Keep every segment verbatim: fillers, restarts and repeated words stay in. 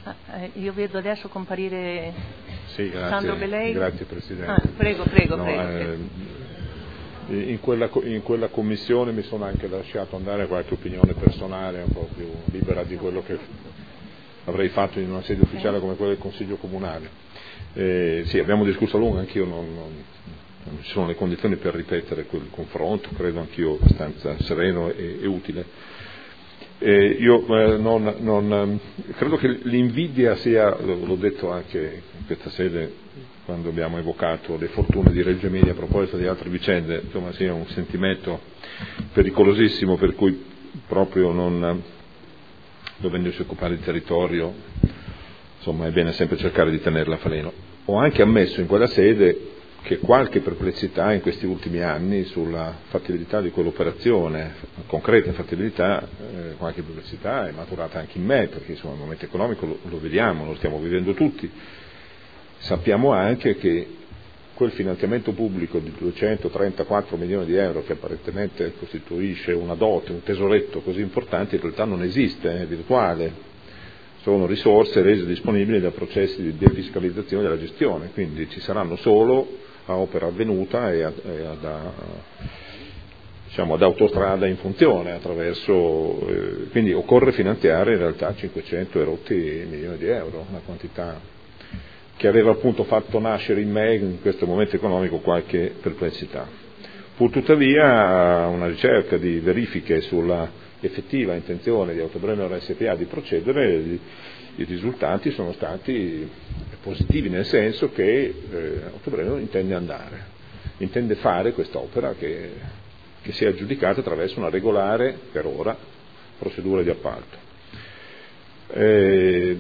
Ah, io vedo adesso comparire sì, grazie, Sandro Belei. Grazie Presidente. Ah, prego, prego, no, prego. Eh, in, quella, in quella commissione mi sono anche lasciato andare qualche opinione personale un po' più libera di quello che avrei fatto in una sede ufficiale come quella del Consiglio Comunale. Eh, sì, abbiamo discusso a lungo, anch'io non, non, non ci sono le condizioni per ripetere quel confronto, credo anch'io abbastanza sereno e, e utile. Eh, io eh, non, non, credo che l'invidia sia, l'ho detto anche in questa sede quando abbiamo evocato le fortune di Reggio Emilia a proposito di altre vicende, insomma sia un sentimento pericolosissimo per cui proprio non, dovendosi occupare il territorio, insomma è bene sempre cercare di tenerla a freno. Ho anche ammesso in quella sede che qualche perplessità in questi ultimi anni sulla fattibilità di quell'operazione, concreta fattibilità, eh, qualche perplessità è maturata anche in me, perché insomma il momento economico lo, lo vediamo, lo stiamo vivendo tutti. Sappiamo anche che quel finanziamento pubblico di duecentotrentaquattro milioni di euro che apparentemente costituisce una dote, un tesoretto così importante, in realtà non esiste, è virtuale. Sono risorse rese disponibili da processi di defiscalizzazione della gestione, quindi ci saranno solo a opera avvenuta e ad, e ad, a, diciamo, ad autostrada in funzione, attraverso, eh, quindi occorre finanziare in realtà cinquecento e rotti milioni di euro, una quantità che aveva appunto fatto nascere in me in questo momento economico qualche perplessità. Purtuttavia una ricerca di verifiche sulla effettiva intenzione di Autobrennero S P A di procedere, i, i risultati sono stati positivi, nel senso che eh, Autobrennero intende andare, intende fare quest'opera che, che si è aggiudicata attraverso una regolare, per ora, procedura di appalto. Eh,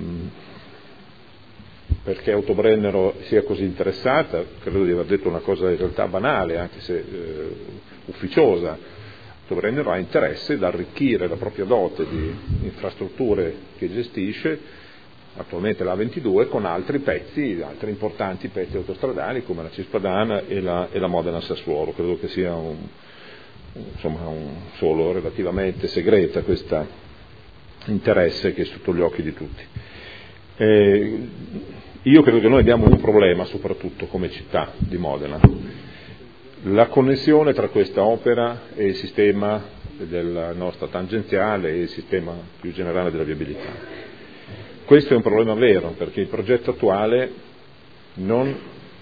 perché Autobrennero sia così interessata, credo di aver detto una cosa in realtà banale, anche se eh, ufficiosa. Autobrennero ha interesse ad arricchire la propria dote di infrastrutture che gestisce, attualmente la A ventidue, con altri pezzi, altri importanti pezzi autostradali come la Cispadana e la, e la Modena-Sassuolo. Credo che sia un, insomma, un solo relativamente segreta questo interesse che è sotto gli occhi di tutti. Eh, io credo che noi abbiamo un problema soprattutto come città di Modena. La connessione tra questa opera e il sistema della nostra tangenziale e il sistema più generale della viabilità. Questo è un problema vero, perché il progetto attuale non,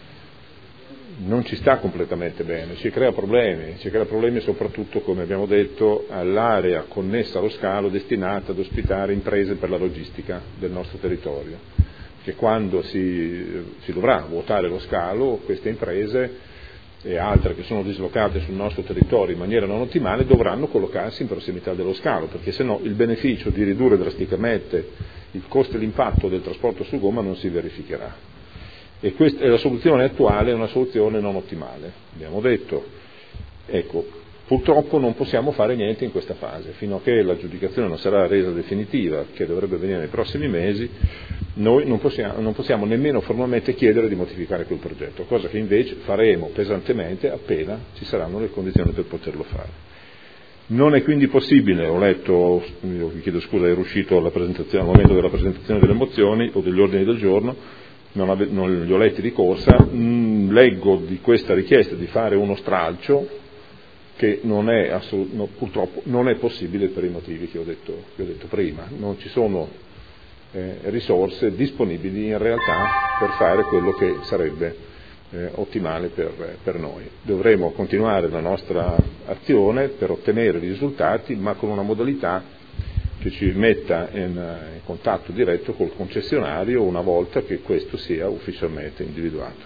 non ci sta completamente bene, ci crea problemi, ci crea problemi soprattutto, come abbiamo detto, all'area connessa allo scalo destinata ad ospitare imprese per la logistica del nostro territorio, che quando si, si dovrà vuotare lo scalo, queste imprese e altre che sono dislocate sul nostro territorio in maniera non ottimale dovranno collocarsi in prossimità dello scalo, perché sennò il beneficio di ridurre drasticamente il costo e l'impatto del trasporto su gomma non si verificherà. E questa, la soluzione attuale è una soluzione non ottimale, abbiamo detto. Ecco, purtroppo non possiamo fare niente in questa fase, fino a che l'aggiudicazione non sarà resa definitiva, che dovrebbe avvenire nei prossimi mesi. Noi non possiamo, non possiamo nemmeno formalmente chiedere di modificare quel progetto, cosa che invece faremo pesantemente appena ci saranno le condizioni per poterlo fare. Non è quindi possibile, ho letto, io vi chiedo scusa, ero uscito alla presentazione, al momento della presentazione delle mozioni o degli ordini del giorno, non, ave, non li ho letti di corsa, mh, leggo di questa richiesta di fare uno stralcio che non è assolut- no, purtroppo non è possibile per i motivi che ho detto, che ho detto prima, non ci sono Eh, risorse disponibili in realtà per fare quello che sarebbe eh, ottimale per, per noi. Dovremo continuare la nostra azione per ottenere risultati, ma con una modalità che ci metta in, in contatto diretto col concessionario una volta che questo sia ufficialmente individuato.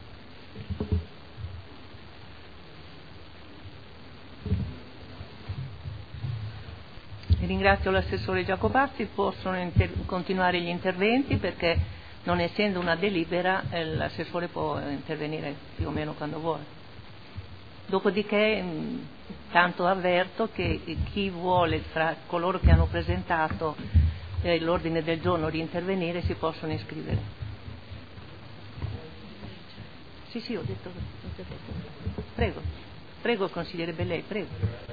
Ringrazio l'assessore Giacobazzi, possono inter- continuare gli interventi perché non essendo una delibera eh, l'assessore può intervenire più o meno quando vuole. Dopodiché mh, tanto avverto che chi vuole tra coloro che hanno presentato eh, l'ordine del giorno di intervenire si possono iscrivere. Sì, sì, ho detto. Prego, prego consigliere Bellei, prego.